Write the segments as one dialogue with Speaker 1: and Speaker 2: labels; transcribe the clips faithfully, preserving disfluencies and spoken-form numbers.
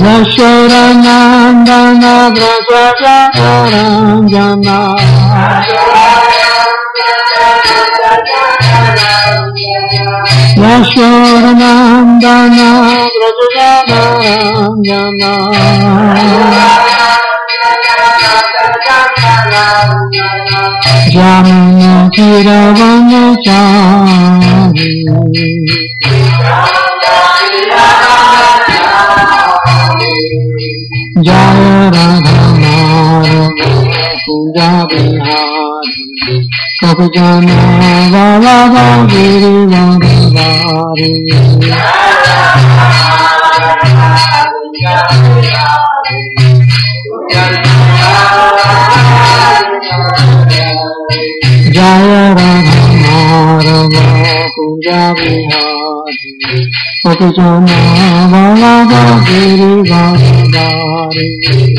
Speaker 1: Yashodanandana Brajajaranjana Yashodanandana Brajajaranjana Jamuna Kiravanachari Jaya Radha Madhava Kunja Bihari Kapijana Vallabha Girivaridhari Jaya Radha Madhava Kunja Bihari Kapijana Vallabha Girivaridhari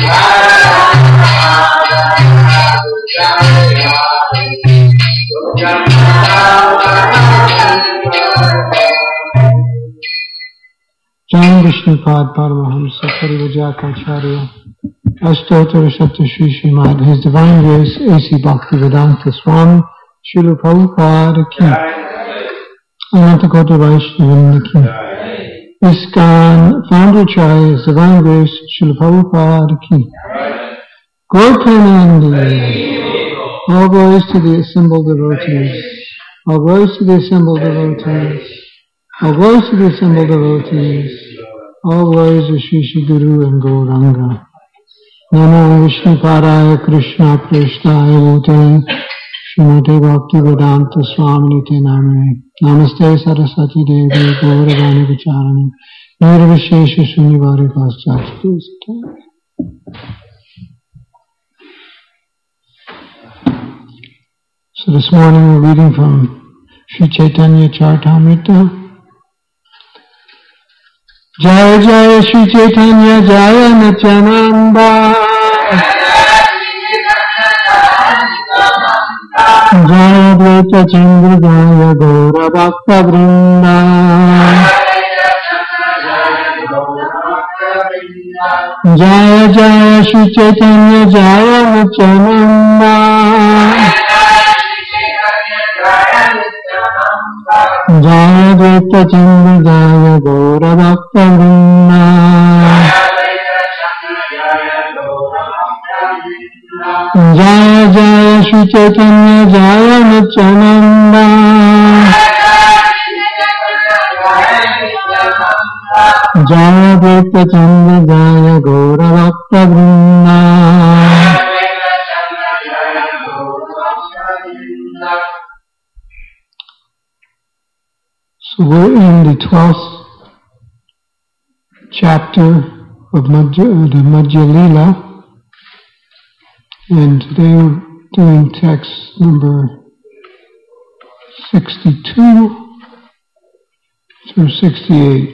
Speaker 1: Jai Vishnupad Paramahamsa Parivrajaka Ashtottara Shapta Shri Srimad His Divine Grace A C Bhaktivedanta Swami Srila Prabhupada Ki Anantakota Vaishnavanda Ki ISKCON Founder Chai His Divine Grace Srila Prabhupada Ki Gauratanandi. All glories to the assembled devotees. All glories to the assembled devotees. All glories to the assembled devotees. All glories to Shri Shri Guru and Gauranga. Namo Vishnupadaya Krishna Prasthaya Bhutale Srimate Bhaktivedanta Swaminite Namane Namaste Saraswati Devi Gauravani Vicharani Nirvishesha Sunivari Paschati. So this morning we're reading from Sri Chaitanya Charitamrita. Jaya Jaya Shri Chaitanya Jaya Nityananda Jaya Dvaita Chandra Jaya Gaura Bhakta Vrinda Jaya Jaya Shri Chaitanya Jaya Nityananda Jaya Dvaita Chandra Jaya Gaura Bhakta Vrinda Jaya Jaya Shri Chaitanya Jaya Nityananda Jaya Dvaita Chandra Jaya Gaura Bhakta Vrinda. So we're in the twelfth chapter of Madhya, the Madhya Lila, and today we're doing text number sixty-two through sixty-eight.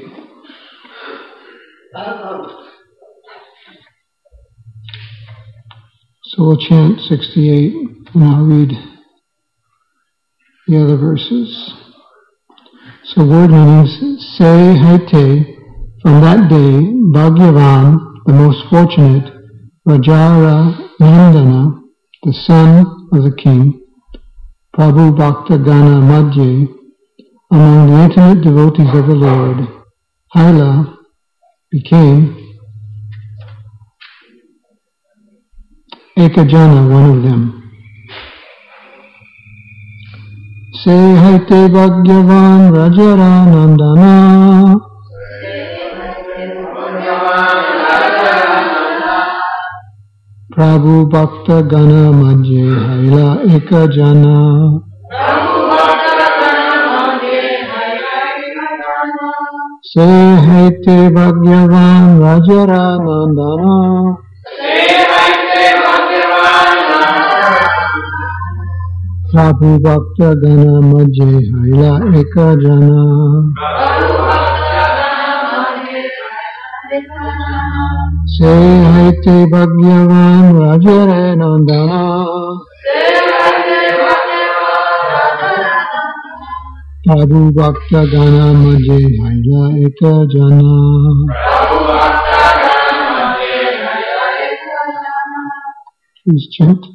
Speaker 1: So we'll chant sixty-eight and I'll read the other verses. So word meanings, say Haite, from that day, Bhagyavan, the most fortunate, Rajara Nandana, the son of the king, Prabhu Bhakta Gana Madhye, among the intimate devotees of the Lord, Haila became Ekajana, one of them. Say Haite Bhagyavan Rajara Nandana Prabhu Bhakta Gana Madhye Haila Ekajana. Say Haite Bhagyavan Rajara Nandana Prabhu Bhakta Gana Madhye Haila Ekajana. Say Haite Bhagyavan Rajara Nandana Prabhu Bhakta Gana Madhye Haila Ekajana. Please chant.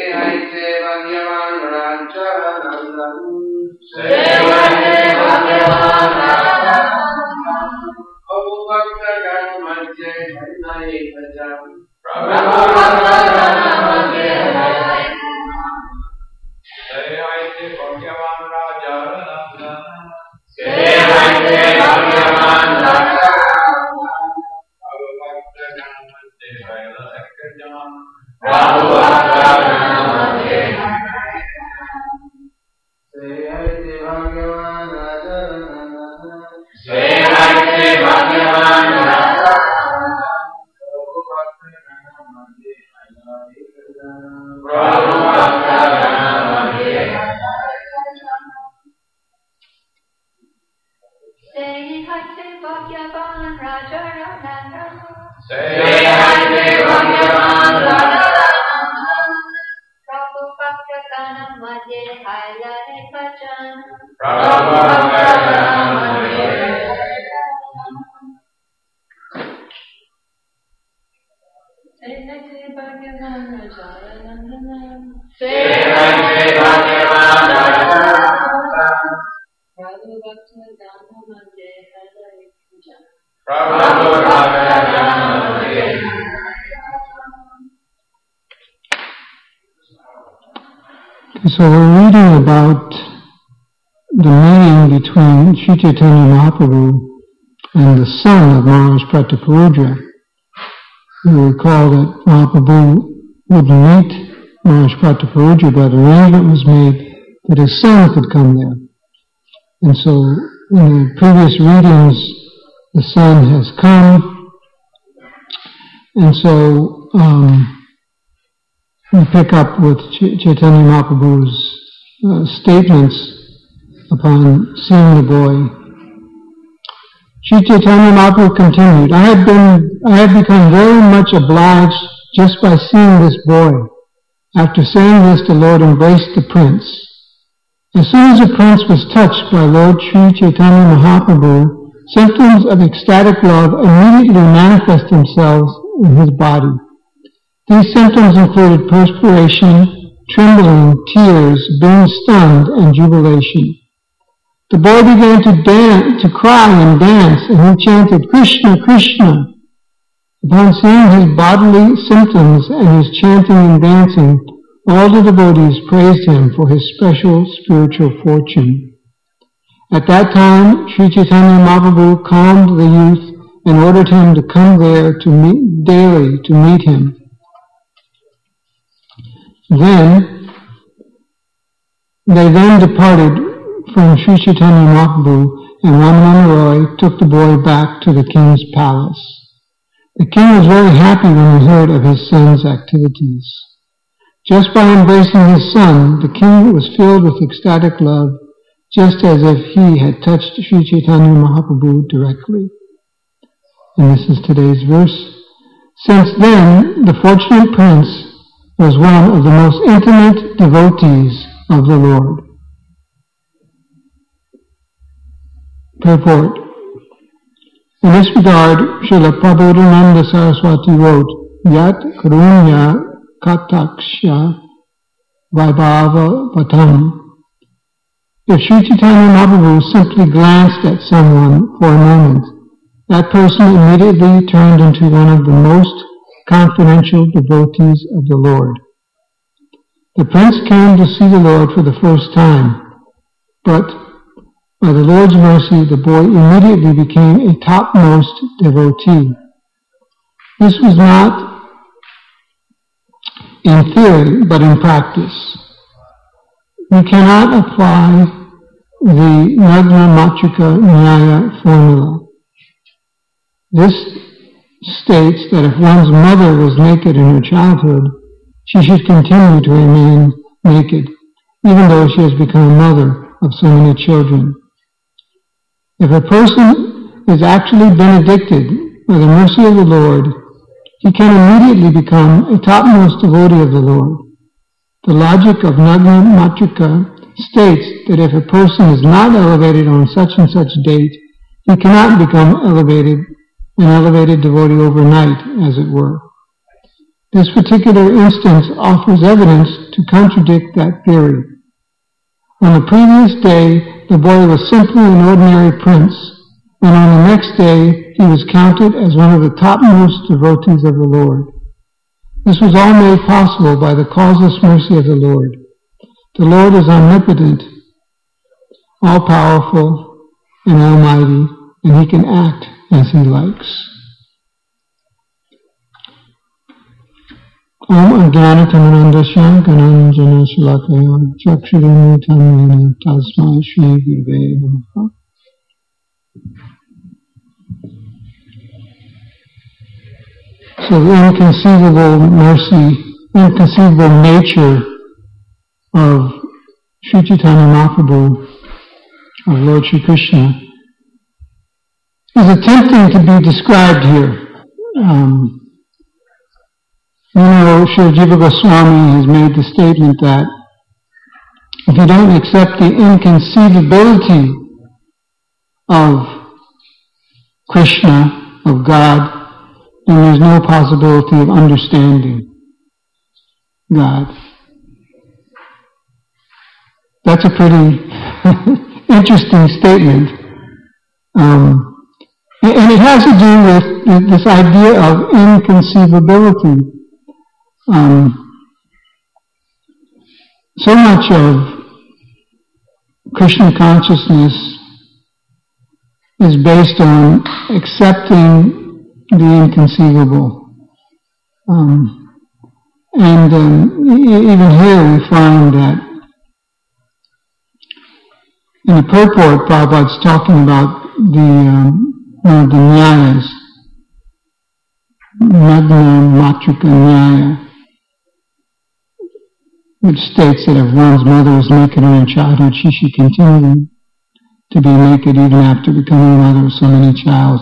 Speaker 1: So we're reading about the meeting between Sri Chaitanya Mahaprabhu and the son of Maharaj Prataparudra. You recall that Mahaprabhu would meet Maharaj Prataparudra, but arrangement was made that his son could come there. And so in the previous readings, the son has come, and so um, we pick up with Ch- Chaitanya Mahaprabhu's uh, statements upon seeing the boy. Sri Chaitanya Mahaprabhu continued, I have been, I have become very much obliged just by seeing this boy. After saying this, the Lord embraced the prince. As soon as the prince was touched by Lord Sri Chaitanya Mahaprabhu, symptoms of ecstatic love immediately manifest themselves in his body. These symptoms included perspiration, trembling, tears, being stunned, and jubilation. The boy began to dance, to cry and dance, and he chanted, Krishna, Krishna. Upon seeing his bodily symptoms and his chanting and dancing, all the devotees praised him for his special spiritual fortune. At that time, Sri Chaitanya Mahaprabhu calmed the youth and ordered him to come there to meet daily to meet him. Then, they then departed from Sri Chaitanya Mahaprabhu, and Ramananda Roy took the boy back to the king's palace. The king was very happy when he heard of his son's activities. Just by embracing his son, the king was filled with ecstatic love, just as if he had touched Sri Chaitanya Mahaprabhu directly. And this is today's verse. Since then, the fortunate prince was one of the most intimate devotees of the Lord. Purport. In this regard, Srila Prabodhananda Saraswati wrote, Yat Karunya Kataksha Vaibhava Vatam. If Sri Chaitanya Mahaprabhu simply glanced at someone for a moment, that person immediately turned into one of the most confidential devotees of the Lord. The prince came to see the Lord for the first time, but by the Lord's mercy, the boy immediately became a topmost devotee. This was not in theory, but in practice. We cannot apply the Nagna Matrika Nyaya formula. This states that if one's mother was naked in her childhood, she should continue to remain naked, even though she has become a mother of so many children. If a person is actually benedicted by the mercy of the Lord, he can immediately become a topmost devotee of the Lord. The logic of Nagna Matrika states that if a person is not elevated on such and such date, he cannot become elevated, an elevated devotee overnight, as it were. This particular instance offers evidence to contradict that theory. On the previous day, the boy was simply an ordinary prince, and on the next day, he was counted as one of the topmost devotees of the Lord. This was all made possible by the causeless mercy of the Lord. The Lord is omnipotent, all-powerful, and almighty, and he can act as he likes. Om Ajnana-Tamanandasya Gananjana Shalakaya Chakshurumuthamena Tasmai Shri Gurave Namaha. So the inconceivable mercy, inconceivable nature of Sri Chaitanya Mahaprabhu, of Lord Sri Krishna, is attempting to be described here. Um, you know, Srila Jiva Goswami has made the statement that if you don't accept the inconceivability of Krishna, of God, then there's no possibility of understanding God. That's a pretty interesting statement. Um, and it has to do with this idea of inconceivability. Um, so much of Krishna consciousness is based on accepting the inconceivable. Um, and um, even here we find that in the purport, Prabhupada's talking about the, um, you know, the Nyayas, Magna Matrika Nyaya, which states that if one's mother is naked in her childhood, she should continue to be naked even after becoming the mother of so many child.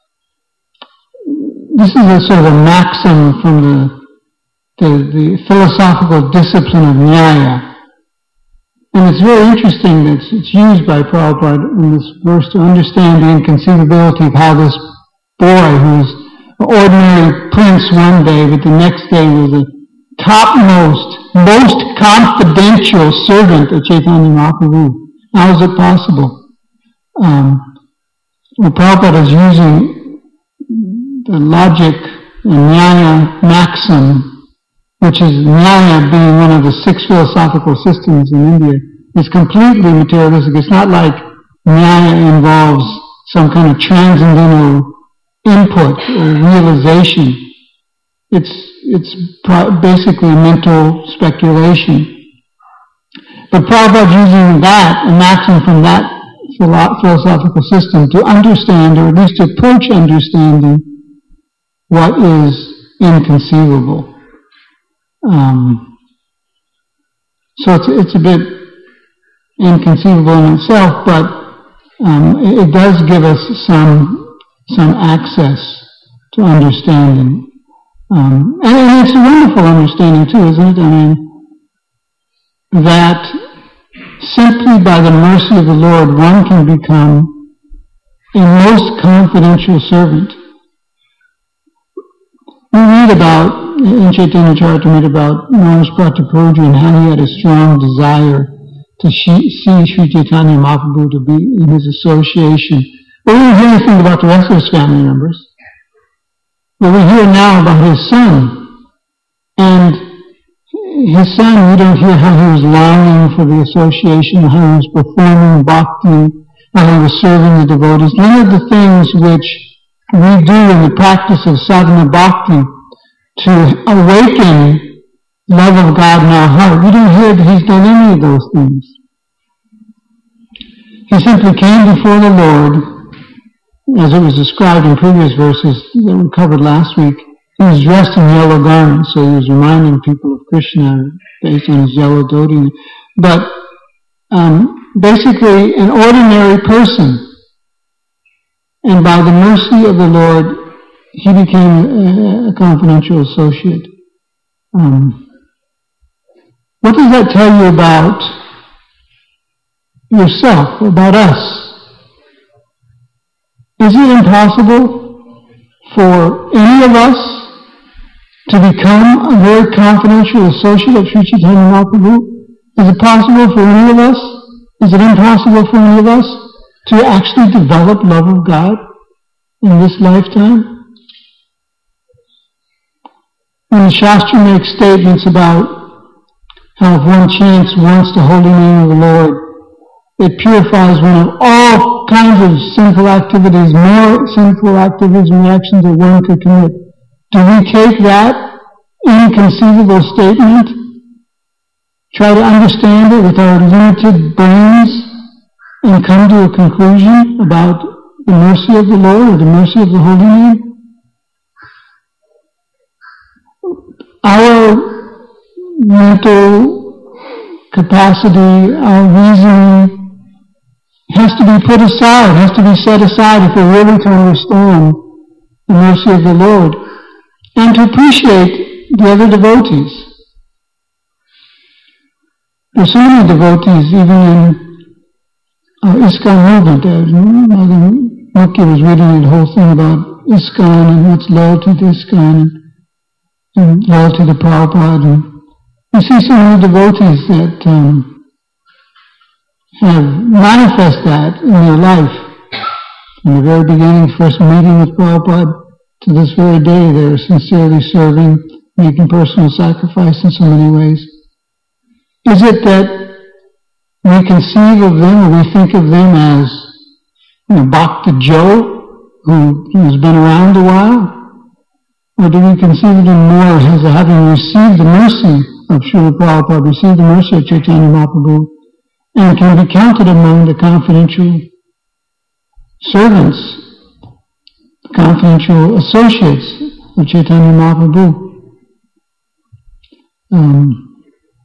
Speaker 1: This is a sort of a maxim from the, the, the philosophical discipline of Nyaya. And it's very interesting that it's used by Prabhupada in this verse to understand the inconceivability of how this boy, who was an ordinary prince one day, but the next day was the topmost, most confidential servant of Chaitanya Mahaprabhu. How is it possible? Um, well, Prabhupada is using the logic, the Nyaya maxim, which is Nyaya being one of the six philosophical systems in India, is completely materialistic. It's not like Nyaya involves some kind of transcendental input or realization. It's it's basically mental speculation. But Prabhupada using that, a maxim from that philosophical system, to understand, or at least to approach understanding what is inconceivable. Um, so it's, it's a bit inconceivable in itself, but um, it, it does give us some some access to understanding. Um, and, and it's a wonderful understanding too, isn't it? I mean, that simply by the mercy of the Lord, one can become a most confidential servant. We read about, in Chaitanya Charitamrita, about Maharaj Prataparudra and how he had a strong desire to see Sri Chaitanya Mahaprabhu, to be in his association. But we don't hear anything about the rest of his family members. But we hear now about his son. And his son, we don't hear how he was longing for the association, how he was performing bhakti, how he was serving the devotees. None of the things which we do in the practice of sadhana bhakti to awaken love of God in our heart. We don't hear that he's done any of those things. He simply came before the Lord, as it was described in previous verses that we covered last week. He was dressed in yellow garments, so he was reminding people of Krishna based on his yellow dhoti. But um, basically an ordinary person. And by the mercy of the Lord, he became a, a confidential associate. Um, what does that tell you about yourself, about us? Is it impossible for any of us to become a very confidential associate of Sri Chaitanya Mahaprabhu? Is it possible for any of us? Is it impossible for any of us to actually develop love of God in this lifetime? When the Shastra makes statements about how if one chants once the holy name of the Lord, it purifies one of all kinds of sinful activities, more sinful activities and reactions that one could commit. Do we take that inconceivable statement, try to understand it with our limited brains, and come to a conclusion about the mercy of the Lord or the mercy of the holy name? Our mental capacity, our reasoning has to be put aside, has to be set aside if we're really to understand the mercy of the Lord and to appreciate the other devotees. There's so many devotees, even in uh, ISKCON movement. Uh, Mother Mukhi was reading the whole thing about ISKCON and what's loyalty to ISKCON and loyalty to Prabhupada. And you see so many devotees that um, have manifest that in their life. From the very beginning, first meeting with Prabhupada, to this very day, they're sincerely serving, making personal sacrifice in so many ways. Is it that we conceive of them, or we think of them as, you know, Bhakta Joe, who has been around a while? Or do we conceive of them more as having received the mercy of Srila Prabhupada, received the mercy of Chaitanya Mahaprabhu, and can be counted among the confidential servants, confidential associates of Chaitanya Mahaprabhu? Um,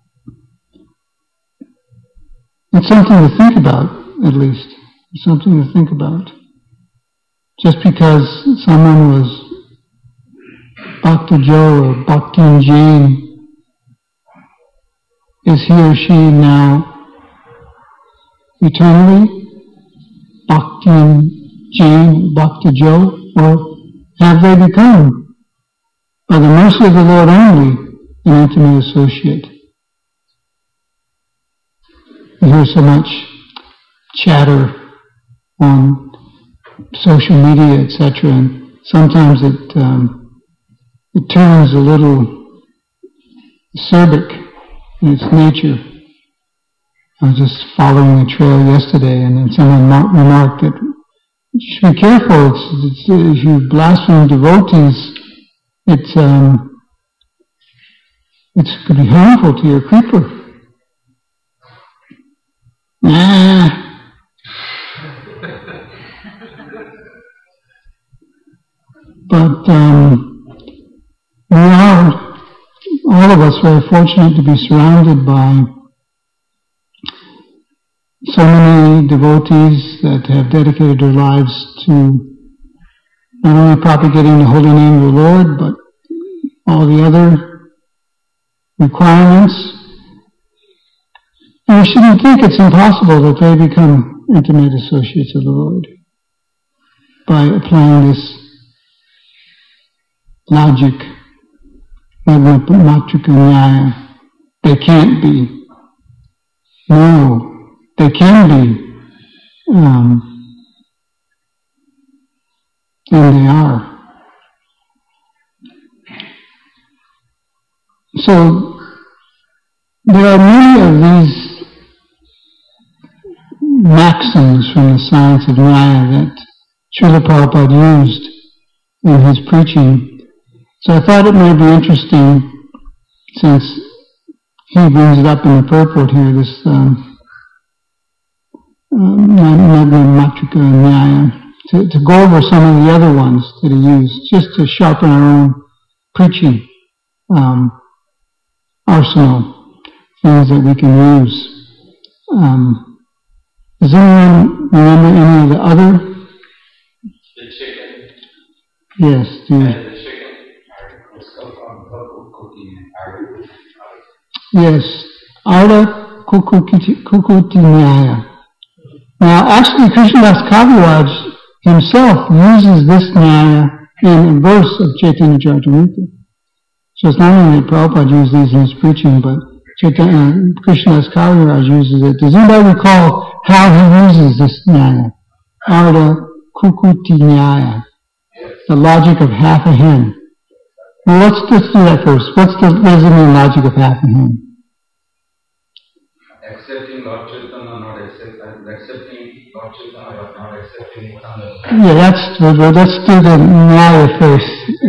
Speaker 1: it's something to think about, at least. It's something to think about. Just because someone was Bhakta Joe or Bhaktin Jain, is he or she now eternally Bhaktin Jain, Bhakta Joe, or have they become, by the mercy of the Lord only, an intimate associate? You hear so much chatter on social media, et cetera, and sometimes it um, it turns a little acerbic in its nature. I was just following a trail yesterday, and then someone remarked that you should be careful. It's, it's, if you blaspheme devotees, it's um, it could be harmful to your creeper. Nah. But um, we are, all of us, very fortunate to be surrounded by so many devotees that have dedicated their lives to not only propagating the holy name of the Lord, but all the other requirements. And we shouldn't think it's impossible that they become intimate associates of the Lord by applying this logic, Matrika Nyaya. They can't be. No. They can be, um, and they are. So there are many of these maxims from the science of Nyaya that Srila Prabhupada used in his preaching. So I thought it might be interesting, since he brings it up in the purport here, this um, Matrika Nyaya, to, to go over some of the other ones that he used, just to sharpen our own preaching um, arsenal, things that we can use. Um, does anyone remember any of the other?
Speaker 2: The chicken.
Speaker 1: Yes. The,
Speaker 2: and the chicken.
Speaker 1: Yes. Arda Kukuti Nyaya. Now, actually, Krishnadas Kaviraj himself uses this Nyaya in a verse of Chaitanya Charitamrita. So it's not only that Prabhupada used these in his preaching, but Chaitanya, Krishnadas Kaviraj uses it. Does anybody recall how he uses this nyaya? Arda Kukuti Nyaya. The logic of half a hen. Well, let's just do that first. What's the, what does it mean, logic of half a hen?
Speaker 3: Accepting Lord Chaitanya, not accept, accepting Lord Chaitanya, but not accepting Nityananda.
Speaker 1: Yeah, that's, let's do the Nyaya first.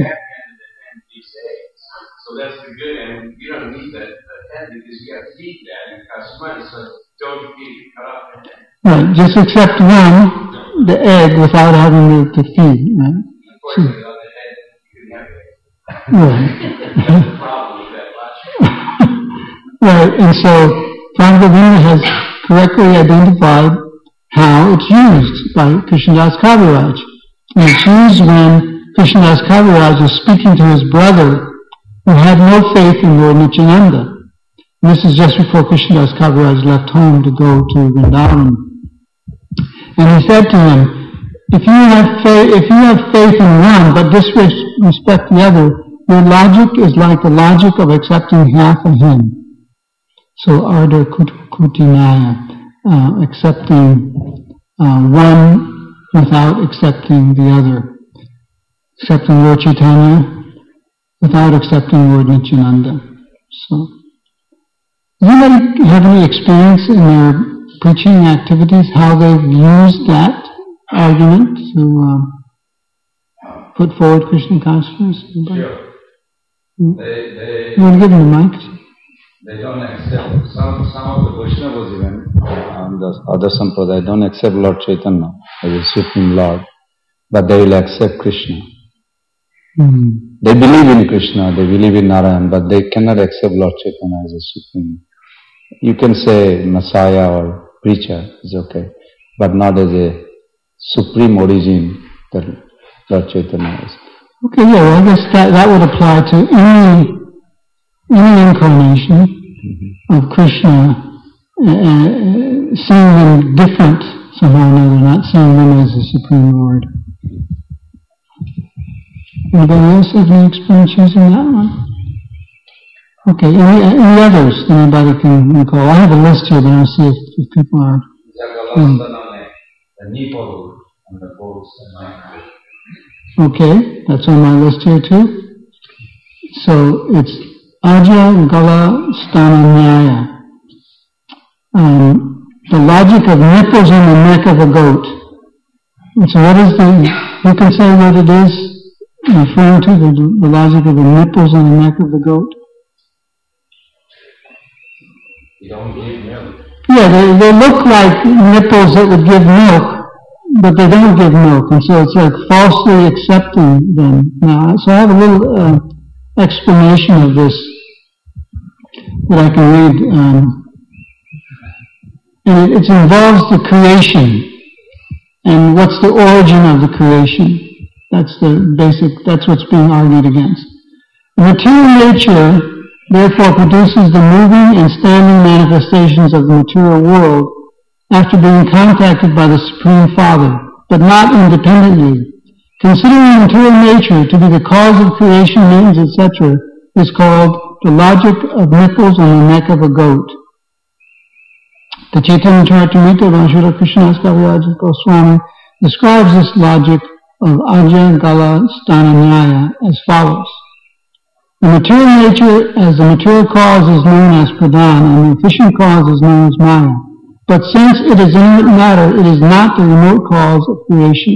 Speaker 2: So that's the good, and you don't need that, that because you got to feed that and cost money, so don't feed it, cut off the head.
Speaker 1: Right, just accept one, the egg, without having to, to feed, right?
Speaker 2: Unfortunately, on the head, you can have it.
Speaker 1: Right.
Speaker 2: That's the problem with that logic.
Speaker 1: Right, and so Prabhupada has correctly identified how it's used by Krishnadas Kaviraj. And it's used when Krishnadas Kaviraj is speaking to his brother who had no faith in Lord Nityananda. And this is just before Krishnadas Kaviraj left home to go to Vrindavan. And he said to him, if you have faith, if you have faith in one but disrespect the other, your logic is like the logic of accepting half a hen. So Arda Kutinaya, uh, accepting uh, one without accepting the other. Accepting Lord Chaitanya without accepting Lord Nityananda. So, does anybody have any experience in their preaching activities, how they've used that argument to um, put forward Krishna consciousness?
Speaker 3: Sure.
Speaker 1: Hmm?
Speaker 3: They, they,
Speaker 1: You want to give them the mic?
Speaker 3: they don't accept, some, some of the Vaishnavas even, and the other Sampradaya don't accept Lord Chaitanya as a Supreme Lord, but they will accept Krishna.
Speaker 1: Hmm.
Speaker 3: They believe in Krishna, they believe in Narayan, but they cannot accept Lord Chaitanya as a Supreme. You can say Messiah or preacher is okay, but not as a supreme origin that Lord Chaitanya is.
Speaker 1: Okay, yeah, well, I guess that, that would apply to any, any incarnation mm-hmm. of Krishna, uh, seeing them different somehow or another, not seeing them as the Supreme Lord. Anybody else have any experience using that one? Okay, any, any others that anybody can recall? I have a list here, but I'll see if, if people are... Um, okay, that's on my list here too. So it's Aja Gala Sthana Nyaya. Um, the logic of nipples on the neck of a goat. And so what is the... You can say what it is referring to, the, the logic of the nipples on the neck of the goat?
Speaker 3: You don't give milk.
Speaker 1: Yeah, they, they look like nipples that would give milk, but they don't give milk, and so it's like falsely accepting them. Now, so I have a little uh, explanation of this that I can read, um, and it, it involves the creation and what's the origin of the creation. That's the basic. That's what's being argued against. Material nature therefore produces the moving and standing manifestations of the material world after being contacted by the Supreme Father, but not independently. Considering material nature to be the cause of creation, means, et cetera, is called the logic of nipples on the neck of a goat. The Chaitanya Charitamrita of Srila Krishnadas Kaviraj Goswami describes this logic of Aja Gala Sthana Nyaya as follows. The material nature as the material cause is known as Pradhan, and the efficient cause is known as Maya. But since it is inanimate matter, it is not the remote cause of creation.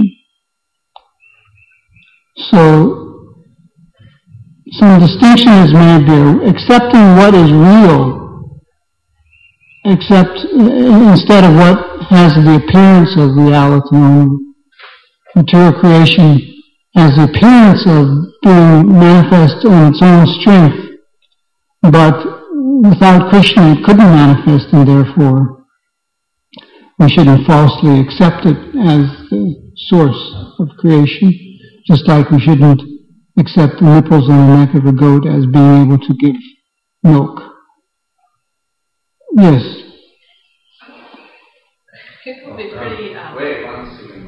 Speaker 1: So, some distinction is made there. Accepting what is real, except instead of what has the appearance of reality only. Material creation has the appearance of being manifest on its own strength, but without Krishna it couldn't manifest, and therefore we shouldn't falsely accept it as the source of creation, just like we shouldn't accept the nipples on the neck of a goat as being able to give milk. Yes?
Speaker 4: People would be pretty... Um,
Speaker 3: Wait one second.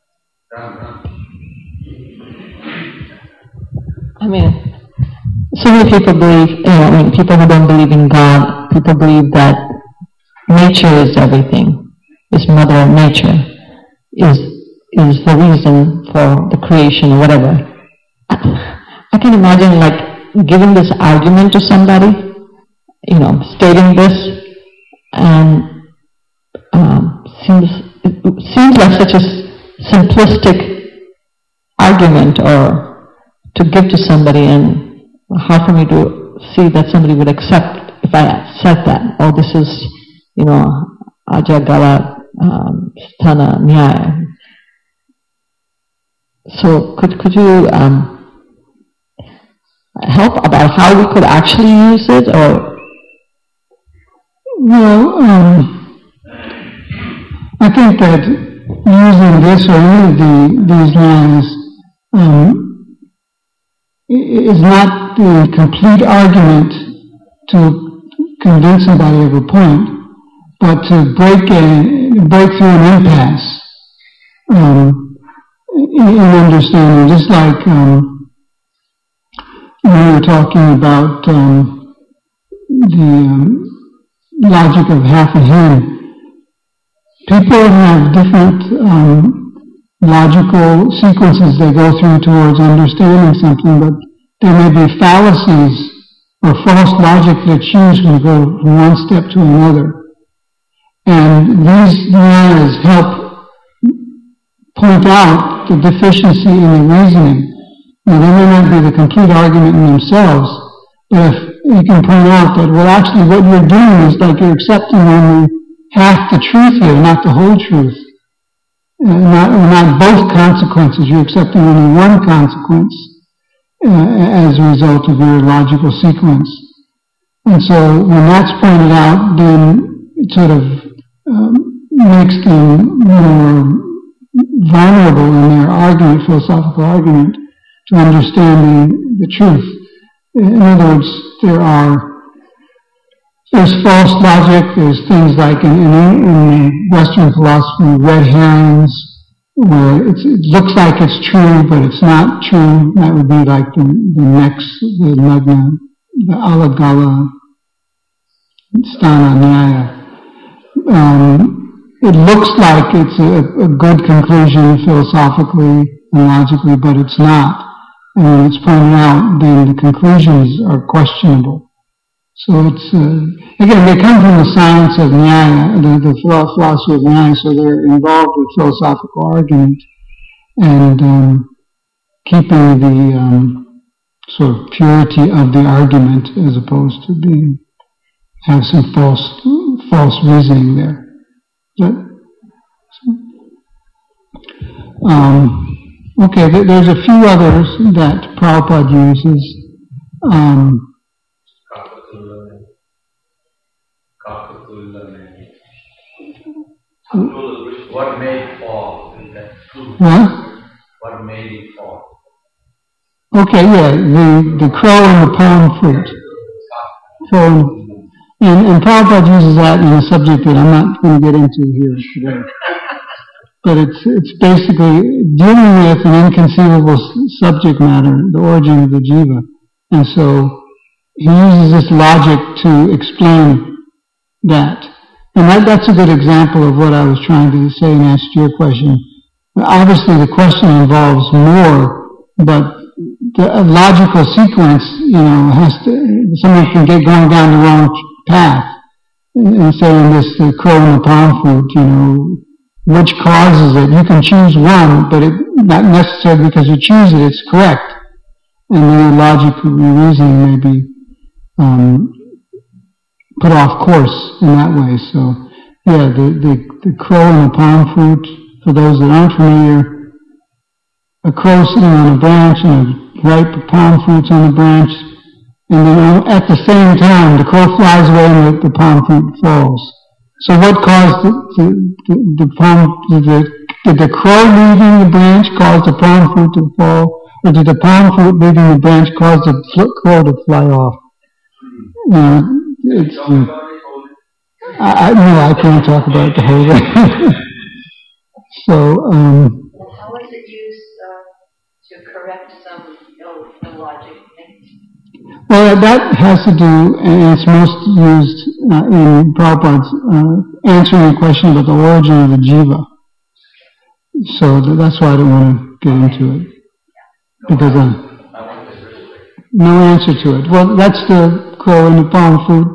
Speaker 3: Run, run.
Speaker 4: I mean,
Speaker 1: So
Speaker 5: many people believe, you know, I mean, people who don't believe in God, people believe that nature is everything, is Mother Nature, is is the reason for the creation or whatever. I can imagine like giving this argument to somebody, you know, stating this, and um, seems it seems like such a simplistic argument or to give to somebody, and how for me to see that somebody would accept if I said that, oh, this is, you know, Ajagala um, Sthana Nyaya. So could could you um, help about how we could actually use it, or?
Speaker 1: Well, um, I think that using this or any of the, these lines um, is not the complete argument to convince somebody of a point, but to break a break through an impasse um, in, in understanding. Just like um, we were talking about um, the um, logic of half a hen. People have different um, logical sequences they go through towards understanding something, but there may be fallacies or false logic that's used when you go from one step to another. And these Nyayas help point out the deficiency in the reasoning. Now, they may not be the complete argument in themselves, but if you can point out that, well, actually what you're doing is like you're accepting only half the truth here, not the whole truth. Uh, not, not both consequences. You're accepting only one consequence uh, as a result of your logical sequence. And so when that's pointed out, then it sort of um, makes them more vulnerable in their argument, philosophical argument, to understanding the truth. In other words, there are There's false logic, there's things like in, in, in Western philosophy, red herrings, where it's, it looks like it's true, but it's not true. That would be like the, the next, the Magna, the Alagala, Sthana Nyaya. Um, it looks like it's a, a good conclusion philosophically and logically, but it's not. And when it's pointed out, then the conclusions are questionable. So it's, uh, again, they come from the science of Nyaya, the, the philosophy of Nyaya, so they're involved with philosophical argument and um, keeping the um, sort of purity of the argument as opposed to being, have some false, false reasoning there. But, um, okay, there's a few others that Prabhupada uses. Um,
Speaker 6: What made fall? Is that true?
Speaker 1: What?
Speaker 6: What made it fall?
Speaker 1: Okay, yeah, the, the crow and the palm fruit. So, and, and Prabhupada uses that in a subject that I'm not going to get into here today. But it's it's basically dealing with an inconceivable subject matter, the origin of the jiva. And so he uses this logic to explain that. And that, that's a good example of what I was trying to say in answer to your question. Obviously, the question involves more, but the logical sequence, you know, has to, someone can get going down the wrong path and saying this, the crow and the palm fruit, you know, which causes it. You can choose one, but it, not necessarily because you choose it, it's correct. And your logic, your reasoning may be um, put off course in that way. So, yeah, the, the, the crow and the palm fruit, for those that aren't familiar, a crow sitting on a branch and a ripe palm fruits on the branch, and then at the same time, the crow flies away and the, the palm fruit falls. So what caused the, the, the, the palm, did the, did the crow leaving the branch cause the palm fruit to fall, or did the palm fruit leaving the branch cause the crow to fly off? You know, it's, I, I, no, I can't talk about the whole thing. So, um...
Speaker 4: How was it used uh, to correct some ill, illogic things?
Speaker 1: Well, that has to do, and it's most used uh, in Prabhupada's uh, answering a question about the origin of the jiva. So th- that's why I don't want to get into it. Because uh, no answer to it. Well, that's the crow in the palm fruit.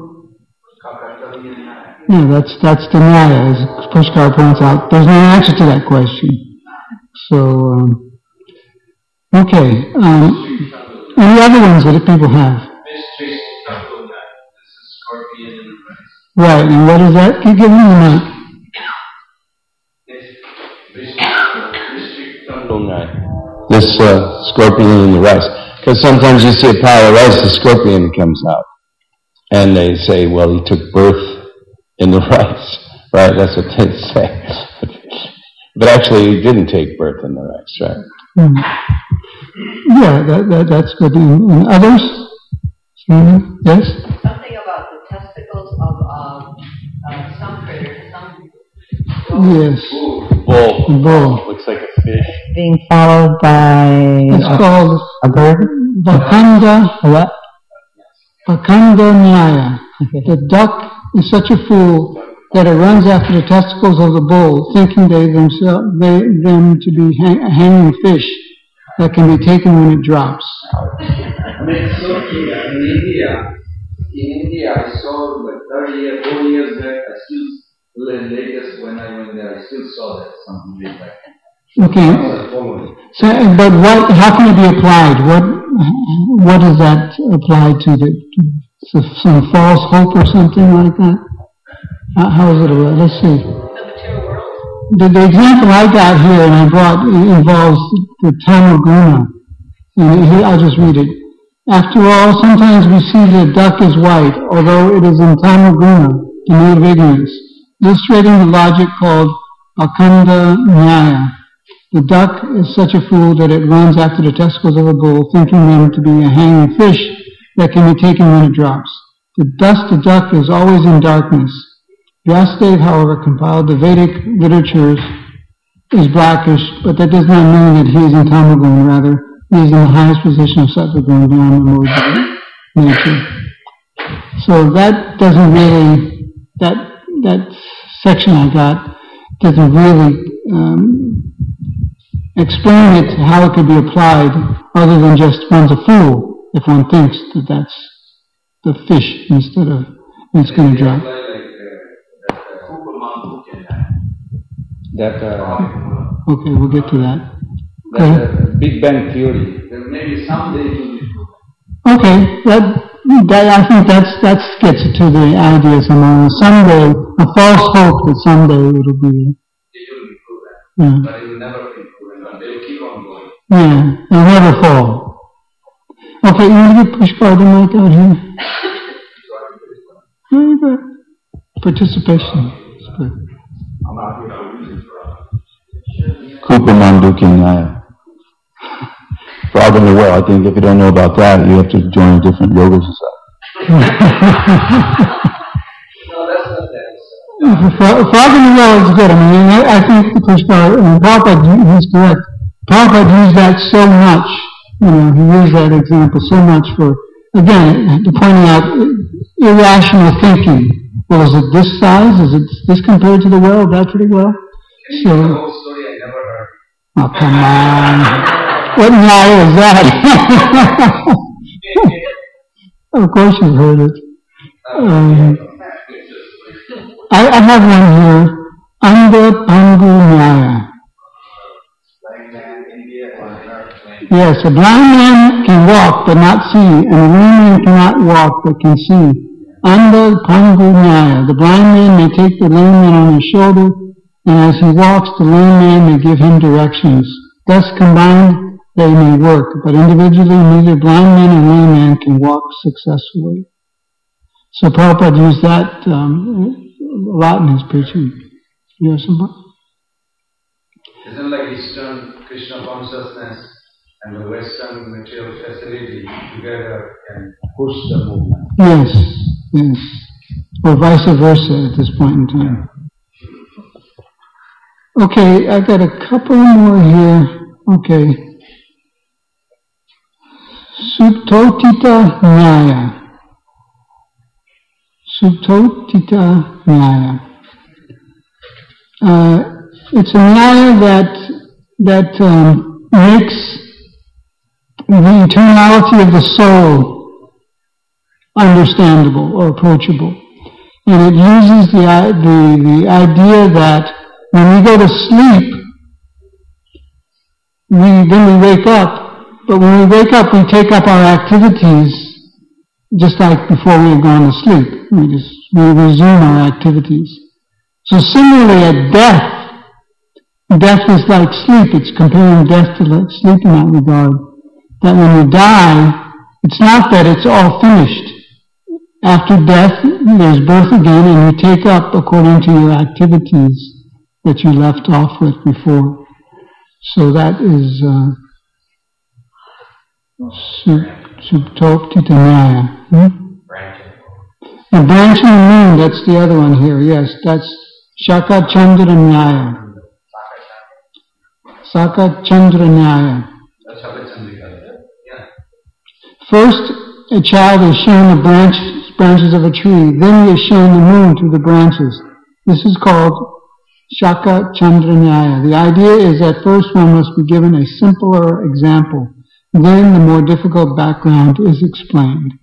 Speaker 1: Yeah, that's that's the Nyaya, as Pushkar points out. There's no answer to that question. So, um, okay. Um, any other ones that people have? Right, and what is that? Keep giving me the mic.
Speaker 3: This uh, scorpion in the rice. Because sometimes you see a pile of rice, the scorpion comes out. And they say, well, he took birth in the rice. Right? That's what they say. But actually, he didn't take birth in the rice, right?
Speaker 1: Hmm. Yeah, that, that, that's good. And, and others? Mm-hmm. Yes?
Speaker 4: Something about the testicles of um, uh, some critters, some
Speaker 1: Yes.
Speaker 3: Bull.
Speaker 1: The bull.
Speaker 3: Looks like a fish.
Speaker 5: Being followed by
Speaker 1: It's
Speaker 5: a,
Speaker 1: called
Speaker 5: a bird.
Speaker 1: Vakanda,
Speaker 5: What?
Speaker 1: Vakanda Nyaya. The duck is such a fool that it runs after the testicles of the bull, thinking they themselves they them to be hang, a hanging fish that can be taken when it drops.
Speaker 6: I mean, so in, in India, in India, I saw like thirty years, four years back, I still, the latest when I went there, I still saw that something like that.
Speaker 1: Okay. So, but what? How can it be applied? What? What does that apply to? The, to some false hope or something like that? How, how is it? Let's see.
Speaker 4: the material world.
Speaker 1: The, the example I got here and I brought involves the Tamaguna. And here, I'll just read it. After all, sometimes we see the duck is white, although it is in Tamaguna, the mode of ignorance, illustrating the logic called Akanda Nyaya. The duck is such a fool that it runs after the testicles of a bull, thinking them to be a hanging fish that can be taken when it drops. The dust the duck is always in darkness. Vyasadeva, however, compiled the Vedic literatures, is blackish, but that does not mean that he is in Tamagun, rather, he is in the highest position of Sattvagun beyond the modes of nature. So that doesn't really, that, that section I got doesn't really um, explain it, how it could be applied, other than just one's a fool if one thinks that that's the fish instead of it's going to drop.
Speaker 3: That, uh,
Speaker 1: Okay, we'll get to that.
Speaker 3: that uh, Big Bang Theory.
Speaker 6: Then maybe someday it will be true.
Speaker 1: Okay, that, that I think that's that gets to the idea somehow. Someday, a false hope that someday it'll be.
Speaker 6: It will be proven.
Speaker 1: Yeah.
Speaker 6: But it will never be proven. They will keep on going.
Speaker 1: Yeah, they'll never fall. Okay, you want to get Pushkar the mic out here? Very good. Participation. It's good.
Speaker 3: Kupa Manduki Nyaya. Frog in the well. I think if you don't know about that, you have to join a different yoga society.
Speaker 6: No, that's not that.
Speaker 1: Frog in the well is good. I mean, I, I think Pushkar, and Prabhupada, he's correct. Prabhupada used that so much. You know, he used that example so much for, again, to pointing out irrational thinking. Well, is it this size? Is it this compared to the well, that pretty well?
Speaker 6: Can you
Speaker 1: So,
Speaker 6: tell the whole story? I never heard.
Speaker 1: oh, come on. What lie is that? Of course you've heard it. Um, I, I have one here. Anda Pangu Nyaya. Yes, a blind man can walk but not see, and a lame man cannot walk but can see. Anda Pangu Nyaya. The blind man may take the lame man on his shoulder, and as he walks, the lame man may give him directions. Thus combined, they may work, but individually, neither blind man nor lame man can walk successfully. So Prabhupada used that um, a lot in his preaching. You have somebody?
Speaker 6: Isn't like Eastern Krishna consciousness and the Western material facility together can push the movement?
Speaker 1: Yes, yes. Or vice versa at this point in time. Okay, I got a couple more here. Okay. Suptotita Nyaya. Suptotita Nyaya. Uh, it's a Nyaya that, that um, makes the eternality of the soul understandable or approachable. And it uses the, the, the idea that when we go to sleep, we, then we wake up, but when we wake up, we take up our activities just like before we had gone to sleep. We just we resume our activities. So similarly at death, death is like sleep. It's comparing death to like sleep in that regard. That when you die, it's not that it's all finished. After death, there's birth again, and you take up according to your activities that you left off with before. So that is uh, Suptotita Nyaya. Hmm?
Speaker 2: Branching.
Speaker 1: And branching the moon, that's the other one here. Yes, that's Shaka Chandra Nyaya. Saka Chandra Nyaya.
Speaker 2: That's how it's indicated. Yeah.
Speaker 1: First, a child is shown the branch, branches of a tree. Then he is shown the moon through the branches. This is called Shaka Chandra Nyaya. The idea is that first one must be given a simpler example. Then the more difficult background is explained.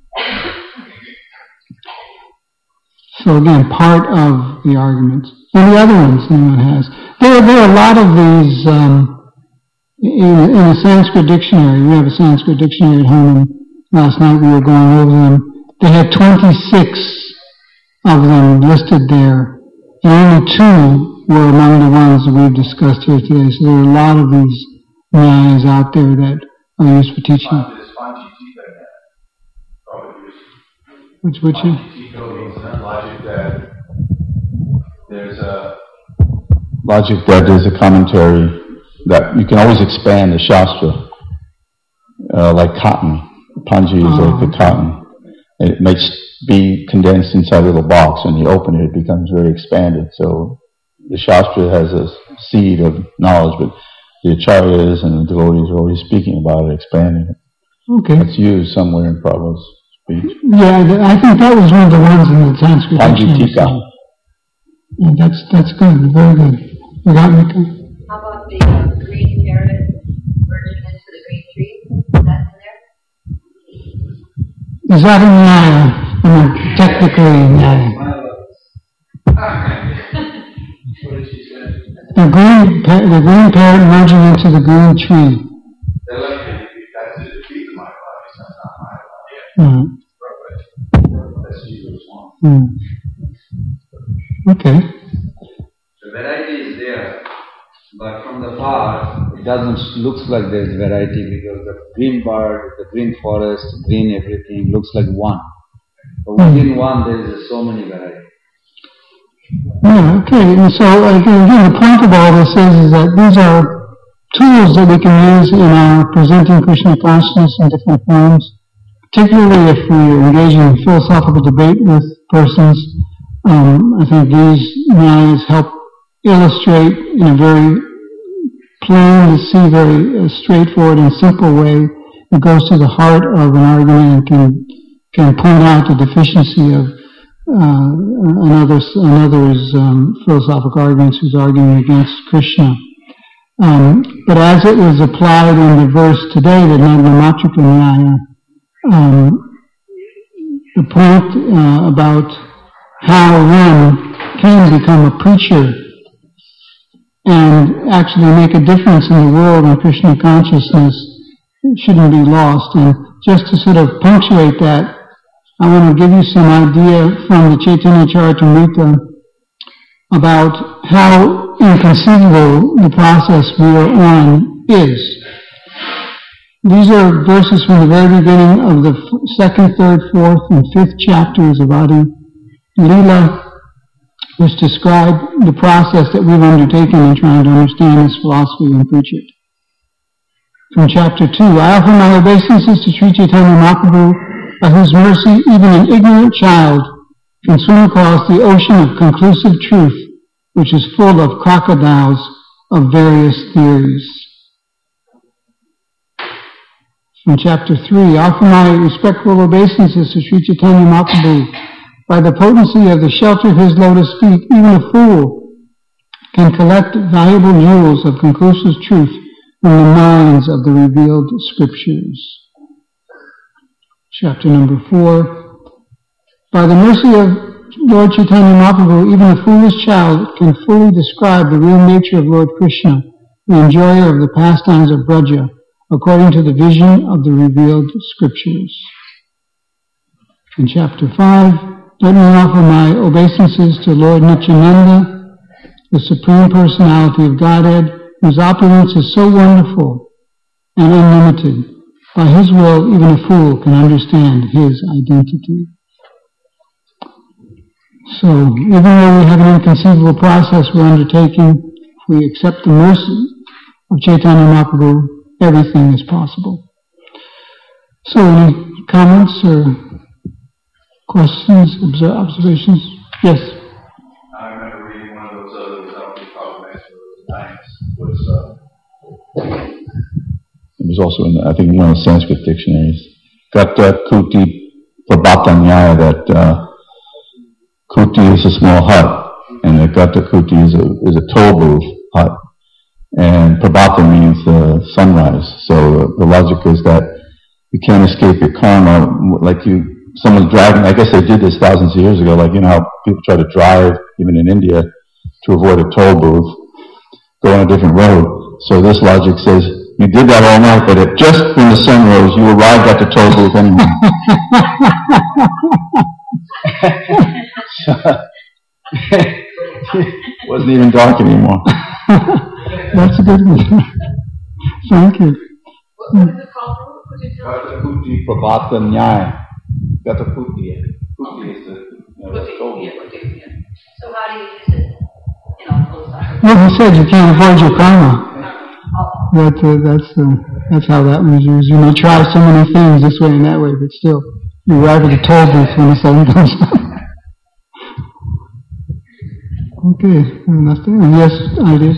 Speaker 1: So again, part of the argument. And the other ones anyone has. There, there are a lot of these um, in, in a Sanskrit dictionary. We have a Sanskrit dictionary at home, and last night we were going over them. They had twenty-six of them listed there, and only two were among the ones that we've discussed here today. So there are a lot of these nyayas out there that are used for teaching.
Speaker 2: There's Panchitika in that. Probably used.
Speaker 1: Which, which is?
Speaker 2: Panchitika means that logic that there's a
Speaker 3: Logic that is a commentary that you can always expand the Shastra, uh, like cotton. Panji is
Speaker 1: Oh.
Speaker 3: like the cotton. It may be condensed inside a little box. When you open it, it becomes very expanded. So the Shastra has a seed of knowledge, but the acharyas and the devotees are always speaking about it, expanding it.
Speaker 1: Okay.
Speaker 3: It's used somewhere in Prabhupada's speech.
Speaker 1: Yeah, th- I think that was one of the ones in the Sanskrit dictionary.
Speaker 3: Panjitika.
Speaker 1: Yeah, that's, that's good, very good. We got Mika?
Speaker 4: How about the uh, green parrot merging into the green tree? Is that in there?
Speaker 1: Is that a nyaya? I mean, technically a nyaya.
Speaker 2: what did she say?
Speaker 1: The green, pa- the green parrot merging into the green tree.
Speaker 2: They're like, that's the defeat of my body, so that's not my body.
Speaker 1: Mm.
Speaker 2: That's Jesus one.
Speaker 1: Mm. Okay.
Speaker 6: The variety is there, but from the far, it doesn't looks like there is variety because the green bird, the green forest, green everything looks like one. But within one, there is so many varieties.
Speaker 1: Yeah, okay. And so, again, again, the point of all this is, is that these are tools that we can use in our presenting Krishna consciousness in different forms, particularly if we're engaging in philosophical debate with persons. Um, I think these nyayas help illustrate in a very plain to see, very uh, straightforward and simple way. It goes to the heart of an argument and can can point out the deficiency of uh, another another's um, philosophical arguments who's arguing against Krishna. Um, but as it was applied in the verse today, the Nagamatrika Nyaya, um, the point uh, about how one can become a preacher and actually make a difference in the world in Krishna consciousness shouldn't be lost. And just to sort of punctuate that, I want to give you some idea from the Chaitanya Charitamrita about how inconceivable the process we are on is. These are verses from the very beginning of the second, third, fourth, and fifth chapters of Adi Leela, which describe the process that we've undertaken in trying to understand this philosophy and preach it. From chapter two, I offer my obeisances to Sri Chaitanya Mahaprabhu, by whose mercy even an ignorant child can swim across the ocean of conclusive truth, which is full of crocodiles of various theories. From chapter three, offer my respectful obeisances to Sri Chaitanya Mahaprabhu. By the potency of the shelter of his lotus feet, even a fool can collect valuable jewels of conclusive truth from the minds of the revealed scriptures. Chapter number four. By the mercy of Lord Chaitanya Mahaprabhu, even a foolish child can fully describe the real nature of Lord Krishna, the enjoyer of the pastimes of Braja, according to the vision of the revealed scriptures. In chapter five, let me offer my obeisances to Lord Nityananda, the Supreme Personality of Godhead, whose opulence is so wonderful and unlimited. By his will, even a fool can understand his identity. So, even though we have an inconceivable process we're undertaking, if we accept the mercy of Chaitanya Mahaprabhu, everything is possible. So, any comments or questions, observations? Yes?
Speaker 2: I remember reading one of those others, I don't recall the next times, was, uh,
Speaker 3: it was also in, I think, one of the Sanskrit dictionaries. Gata Kuti Prabhata Nyaya, that uh, Kuti is a small hut, and the Gata Kuti is a, is a toll booth hut. And Prabhata means uh, sunrise. So uh, the logic is that you can't escape your karma. Like you, someone's driving, I guess they did this thousands of years ago, like you know how people try to drive, even in India, to avoid a toll booth, go on a different road. So this logic says, you did that all night, but at just when the sun rose, you arrived at the toll booth anyway. Wasn't even dark anymore.
Speaker 1: That's a good one. Thank you.
Speaker 4: What was it called?
Speaker 3: Gata Kuti Prabhata Nyaya. Gata Kuti. Kuti is the, you know, the toll booth.
Speaker 4: So how do you use it? You know, both sides.
Speaker 1: Well, he said you can't avoid your karma. That, uh, that's, uh, that's how that was used. You may try so many things this way and that way, but still, you arrive at the toll booth when the sun comes up. Okay, enough there. Yes, I did.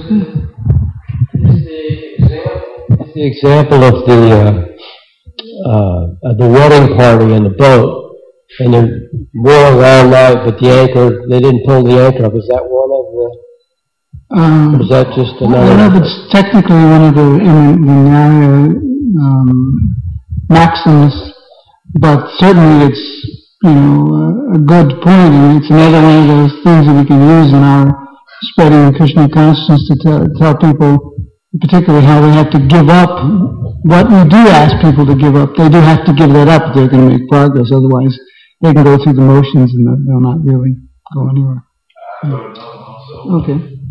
Speaker 7: It's the example of the uh, uh, the wedding party in the boat, and they're mooring all night, but the anchor, they didn't pull the anchor up. Is that one of the...
Speaker 1: Um,
Speaker 7: or is that just
Speaker 1: I
Speaker 7: another...
Speaker 1: don't know if it's technically one of the, in the Nyaya um, maxims, but certainly it's, you know, a good point, and it's another one of those things that we can use in our spreading Krishna consciousness to tell, tell people, particularly how they have to give up what we do ask people to give up. They do have to give that up if they're going to make progress, otherwise they can go through the motions and they'll not really go anywhere. Okay.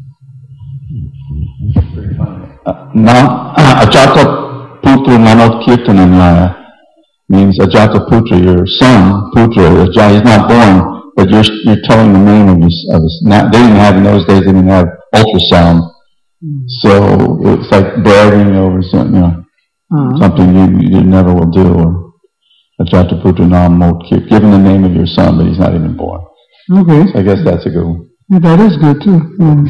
Speaker 3: Now, Ajata Putra Manot Kirtananyaya means Ajata Putra, your son, Putra, Ajata, he's not born, but you're, you're telling the name of his, of his, not, they didn't have, in those days, they didn't have ultrasound. So it's like bragging over something, you know, uh-huh. something you, you never will do, or Ajata Putra Nam Mot Kir, giving the name of your son, but he's not even born.
Speaker 1: Okay.
Speaker 3: So I guess that's a good one.
Speaker 1: Yeah, that is good too.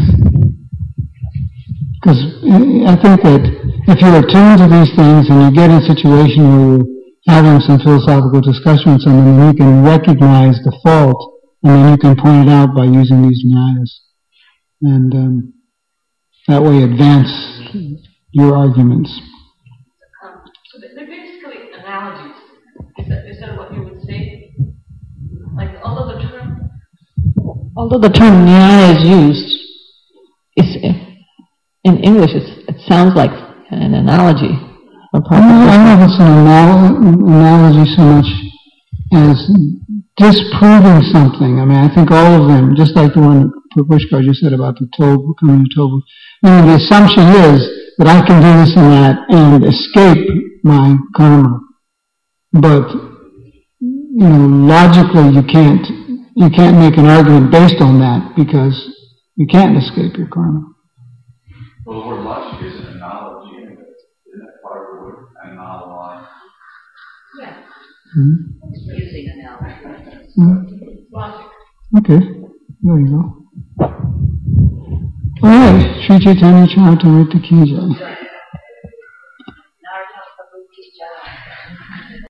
Speaker 1: Because I think that if you're attuned to these things and you get in a situation where you're having some philosophical discussion with someone, then you can recognize the fault, and then you can point it out by using these nyayas. And um, that way advance your arguments.
Speaker 4: Um, so they're basically analogies. Is that, is that what you would say? Like, although the term...
Speaker 5: Although the term nyaya is used, it's... in English, it's, it sounds like an analogy.
Speaker 1: I don't know if it's an anal- analogy so much as disproving something. I mean, I think all of them, just like the one Pushkar just said about the toll, coming to toll. I mean, the assumption is that I can do this and that and escape my karma. But, you know, logically you can't, you can't make an argument based on that because you can't escape your karma.
Speaker 6: Well, the word logic is an analogy, isn't that part of the word? Analogy.
Speaker 4: Yeah.
Speaker 1: Mm-hmm.
Speaker 4: Using analogy.
Speaker 1: Mm-hmm.
Speaker 4: Logic.
Speaker 1: Okay, there you go. All right, Sri Chaitanya Charitamrita Ki Jai.
Speaker 8: Good job.